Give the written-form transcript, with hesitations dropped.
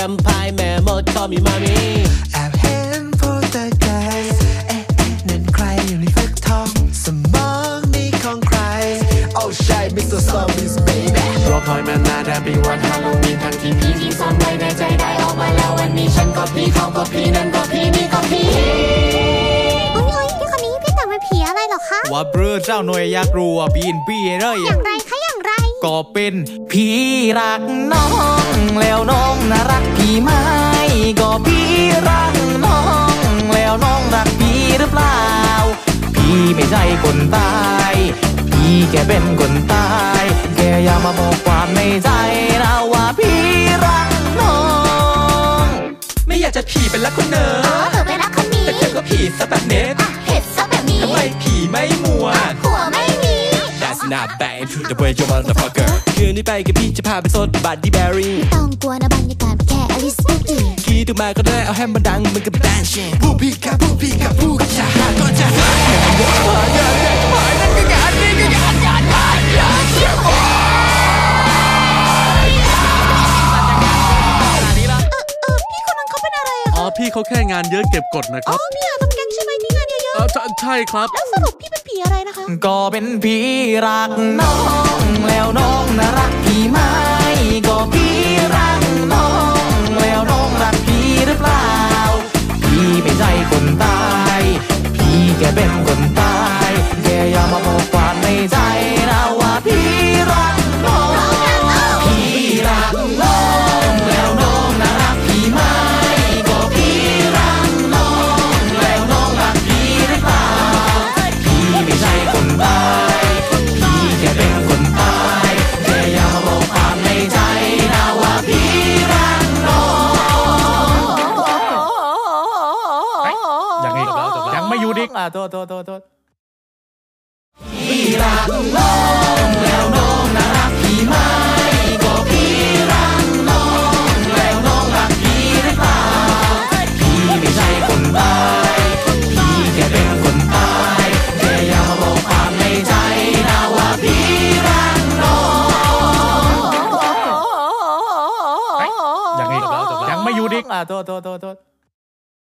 มพายแม่มดก็มีมามีแอบเห็นโฟโต้ไกลนั่นใครอยู่ในฟักทองสมองนี่ของใครโอ้ใช่มิสเตอร์ซอมบี้เบบี้รอคอยมานานแทบปีวันฮาโลวีนทั้งที่พี่ที่ซ่อนไว้ในใจได้ออกมาแล้ววันนี้ฉันก็พี่เขาก็พี่นั่นก็พี่นี่ก็พี่พี่คนนี้พี่แต่งเป็นผีอะไรหรอคะว่าเบื่อเจ้าหน่วยอยากรู้ว่าบีนบี้เลยอย่างไรคะอย่างไรก็เป็นพี่รักน้องแล้วน้องน่ารักพี่ไหมก็พี่รักน้องแล้วน้องรักพี่หรือเปล่าพี่ไม่ใช่คนตายพี่แค่เป็นคนตายแค่อยากมาบอกความในใจนะว่าพี่รักน้องไม่อยากจะผีเป็นรักคนเนอเธอเป็นรักคนนี้แต่เธอก็ผีซะแบบเน็ตเห็ดซะแบบนี้ทำไมผีไม่มัวหัวไม่มี That's not bad to the way you motherfucker คืนนี้ไปกับพี่จะพาไปสดบัตตี้แบรี่ไม่ต้องกลัวนะบรรยากาศแค่อลิสบูตี้กีดออกมาก็ได้เอาแฮมมันดังมันกับแดนชิ่งผู้พี่กับผู้พี่กับผู้ก็จะหาก็จะหานั่นก็งานนี่ก็งานพี่คนนั้นเขาเป็นอะไรอะพี่เขาแค่งานเยอะเก็บกดนะครับพี่อยากทำแก๊งใช่ไหมที่งานเยอะใช่ครับแล้วสรุปพี่เป็นผีอะไรนะคะก็เป็นพี่รักน้องแล้วน้องน่ารักพี่ไหมก็พี่รักน้องแล้วน้องรักพี่หรือเปล่าพี่ไม่ใช่คนตายพี่แค่เป็นคนตายแค่อยากมาบอกความในใจนะว่าพี่รักน้องพี่รักน้องแล้วน้องน่ารักพี่ไหมก็พี่รักน้องแล้วน้องรักพี่หรือเปล่าพี่ไม่ใช่คนตายพี่แค่เป็นคนตายแค่อยากมาบอกความในใจนะว่าพี่รักน้องอย่างนี้ยังไม่อยู่ดิโทษพี่รักน้องแล้วน้องน่ารักพี่ไหมก็พี่รักน้องแล้วน้องรักพี่หรือเปล่าพี่ไม่ใช่คนตายพี่แค่เป็นคนตายแค่อยากมาบอกความในใจนะว่าพี่รักน้องอย่างนี้ยังไม่อยู่ดิโทษ